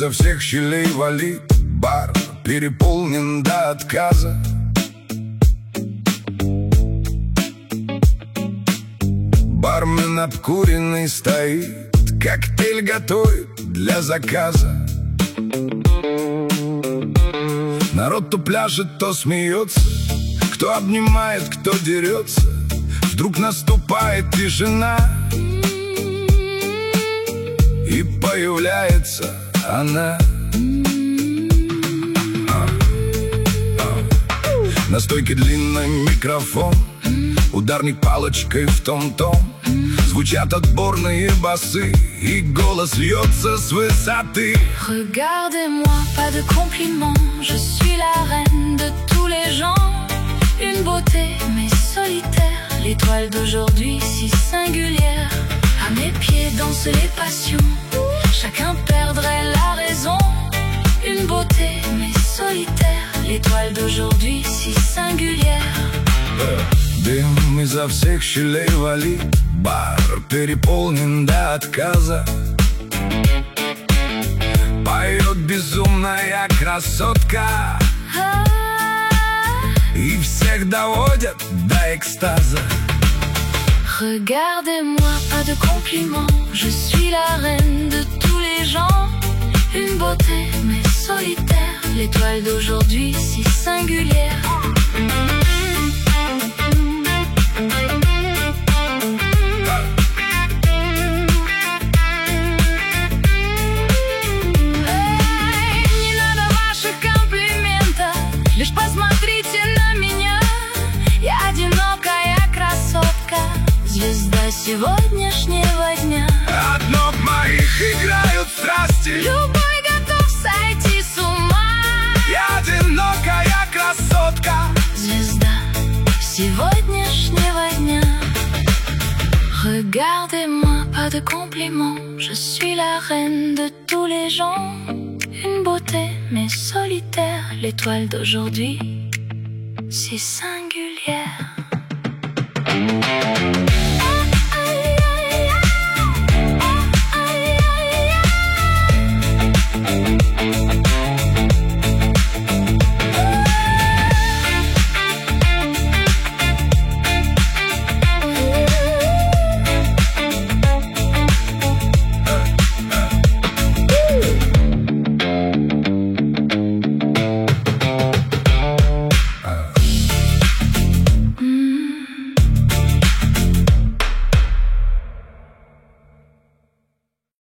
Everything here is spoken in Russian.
изо всех щелей валит, бар переполнен до отказа. Бармен обкуренный стоит, коктейль готовит для заказа. Народ то пляшет, то смеется, кто обнимает, кто дерется. Вдруг наступает тишина, и появляется она. На стойке длинный микрофон, ударник палочкой в том-том. Звучат отборные басы, и голос льется с высоты. Regardez-moi, pas de compliments, je suis la reine de tous les gens. Une beauté mais solitaire, l'étoile d'aujourd'hui si singulière. À mes pieds dansent les passions, chacun perdrait la raison. Une beauté mais solitaire, l'étoile d'aujourd'hui si singulière. Дым изо всех щелей валит, бар переполнен до отказа. Поет безумная красотка, и всех доводят до экстаза. Regardez-moi, pas de compliments, je suis la reine de tous les gens. Une beauté mais solitaire, l'étoile d'aujourd'hui si singulière. Не надо ваших комплиментов, лишь посмотрите на меня. Я одинокая красотка, звезда сегодняшнего дня. От ног моих играют страсти, Любой готов сойти с ума. я одинокая красотка, Звезда сегодняшнего дня. Regardez-moi, pas de compliments, je suis la reine de tous les gens. Une beauté mais solitaire, l'étoile d'aujourd'hui si singulière.